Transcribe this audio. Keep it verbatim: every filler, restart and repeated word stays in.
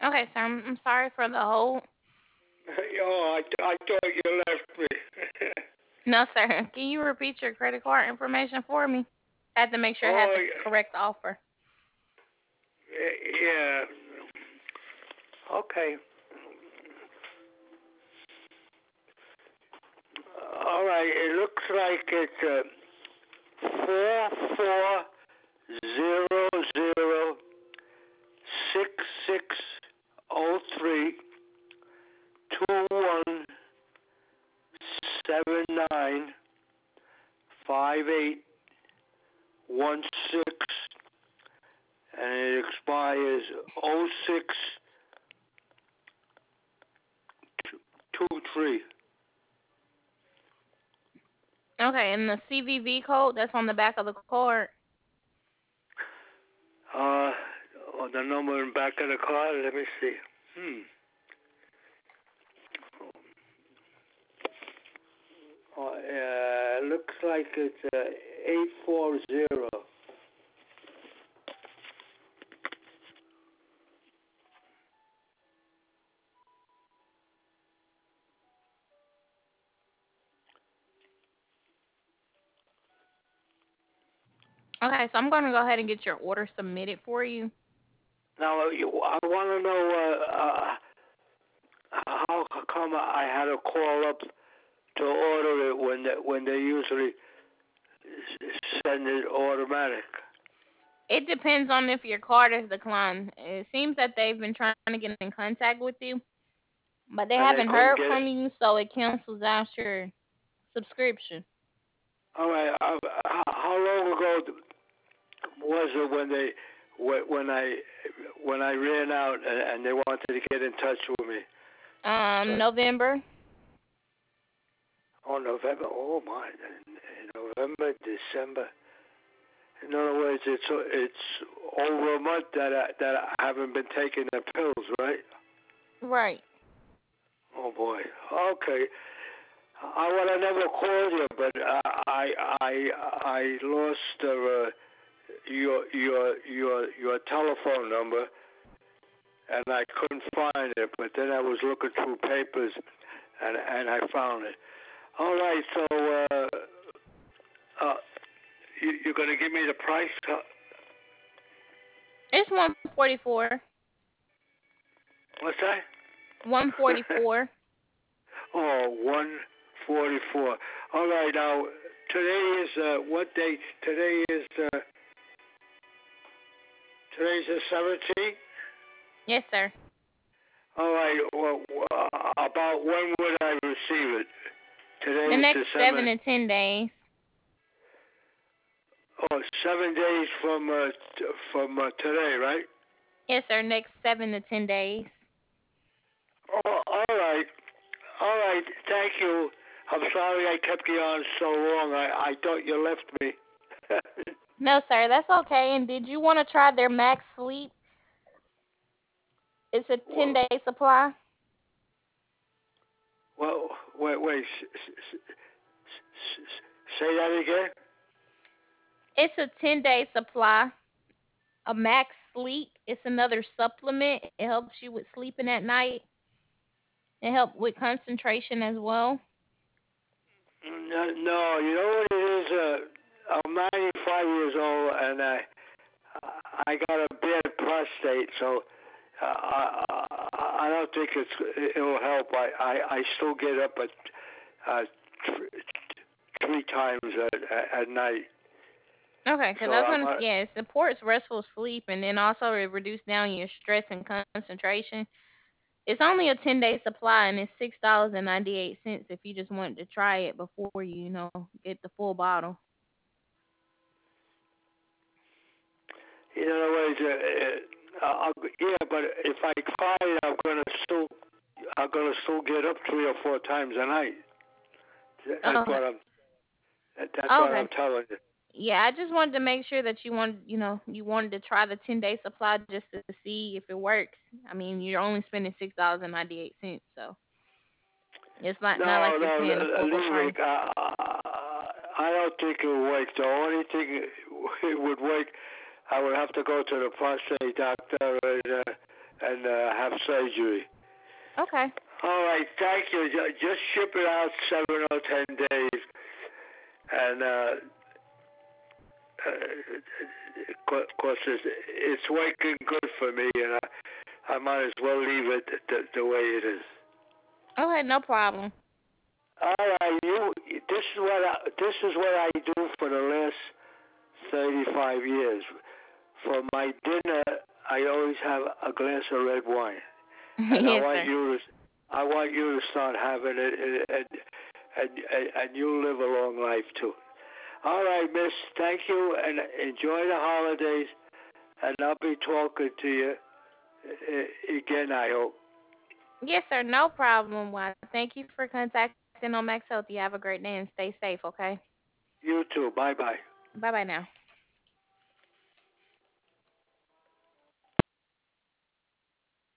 Okay, sir. I'm, I'm sorry for the hold. Oh, I, I thought you left me. No, sir. Can you repeat your credit card information for me? I had to make sure I had Oh, the correct offer. yeah. Okay. All right. It looks like it's uh, four four zero zero six six zero three two one seven nine five eight one six, and it expires oh six two three. Okay, and the C V V code that's on the back of the card. Uh, oh, the number in back of the card. Let me see. Hmm. Oh, uh, looks like it's uh, eight four zero. Okay, so I'm going to go ahead and get your order submitted for you. Now, you, I want to know uh, uh, how come I had to call up to order it when they, when they usually send it automatic. It depends on if your card is declined. It seems that they've been trying to get in contact with you, but they And they haven't couldn't heard get it. from you, so it cancels out your subscription. All right. Uh, how long ago was it when they when I when I ran out and, and they wanted to get in touch with me? Um, But November. oh, November. Oh my, November, December. In other words, it's it's over a month that I, that I haven't been taking the pills, right? Right. Oh boy. Okay. I would have never called you, but I I I lost uh, your your your your telephone number, and I couldn't find it. But then I was looking through papers, and and I found it. All right, so uh, uh, you, you're going to give me the price? Uh, It's one forty-four. What's that? one forty-four. Oh, one forty-four. All right, now today is uh, what date? Today is uh, today's the seventeenth. Yes, sir. All right. Well, uh, about when would I receive it? The Today's the next seven seventh. to ten days. Oh, seven days from uh, t- from uh, today, right? Yes, sir. Next seven to ten days. Oh, all right. All right. Thank you. I'm sorry I kept you on so long. I I thought you left me. No, sir. That's okay. And did you want to try their Max Sleep? It's a ten well, day supply. well, wait, wait. S- s- s- s- say that again. It's a ten day supply. A Max Sleep. It's another supplement. It helps you with sleeping at night. It helps with concentration as well. No, no, you know what it is? Uh, I'm ninety-five years old, and I I got a bad prostate, so uh, I I don't think it's it'll help. I I, I still get up at uh, th- three times at at night. Okay, because So I was I'm gonna, uh, yeah, it supports restful sleep and then also it reduces down your stress and concentration. It's only a ten day supply and it's six dollars and ninety eight cents if you just wanted to try it before you, you know, get the full bottle. in other words, uh, uh, I'll, yeah, but if I try it, I'm gonna still I'm gonna still get up three or four times a night. That's Okay. what I'm that's what Okay. I'm telling you. Yeah, I just wanted to make sure that you wanted, you know, you wanted to try the ten day supply just to see if it works. I mean, you're only spending six dollars and ninety eight cents, so it's not not like No, you're no, paying the full leave price. it. Uh, I don't think it would work. The only thing it would work, I would have to go to the prostate doctor and uh, and uh, have surgery. Okay. All right, thank you. Just ship it out seven or ten days, and uh, uh, course it's, it's working good for me, and I, I might as well leave it the, the way it is. Okay, no problem. All right, you. This is what I, this is what I do for the last thirty-five years. For my dinner, I always have a glass of red wine, and I Yes, want sir. you to, I want you to start having it, and and and, and you live a long life too. All right, Miss. Thank you, and enjoy the holidays. And I'll be talking to you uh, again, I hope. Yes, sir. No problem. Why? Thank you for contacting on Max Health. You have a great day and stay safe. Okay. You too. Bye bye. Bye bye now.